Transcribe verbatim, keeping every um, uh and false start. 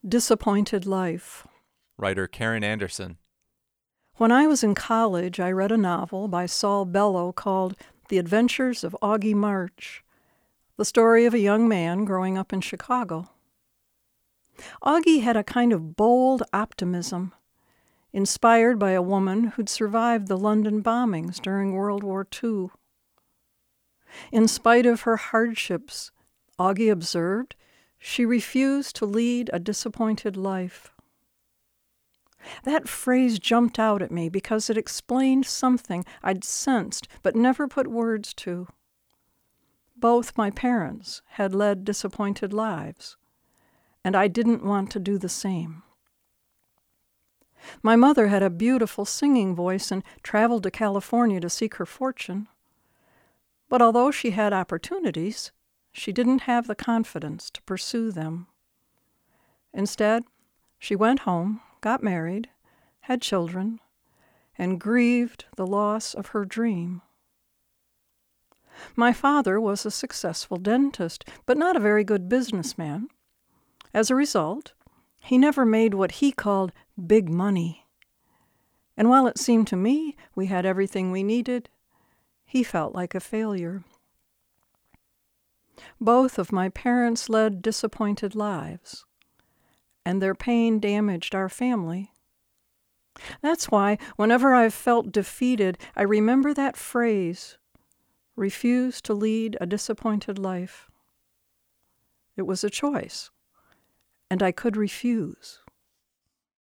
Disappointed Life. Writer Karen Anderson. When I was in college, I read a novel by Saul Bellow called The Adventures of Augie March, the story of a young man growing up in Chicago. Augie had a kind of bold optimism, inspired by a woman who'd survived the London bombings during World War Two. In spite of her hardships, Augie observed, she refused to lead a disappointed life. That phrase jumped out at me because it explained something I'd sensed but never put words to. Both my parents had led disappointed lives, and I didn't want to do the same. My mother had a beautiful singing voice and traveled to California to seek her fortune. But although she had opportunities, she didn't have the confidence to pursue them. Instead, she went home, got married, had children, and grieved the loss of her dream. My father was a successful dentist, but not a very good businessman. As a result, he never made what he called big money. And while it seemed to me we had everything we needed, he felt like a failure. Both of my parents led disappointed lives, and their pain damaged our family. That's why, whenever I've felt defeated, I remember that phrase, refuse to lead a disappointed life. It was a choice, and I could refuse.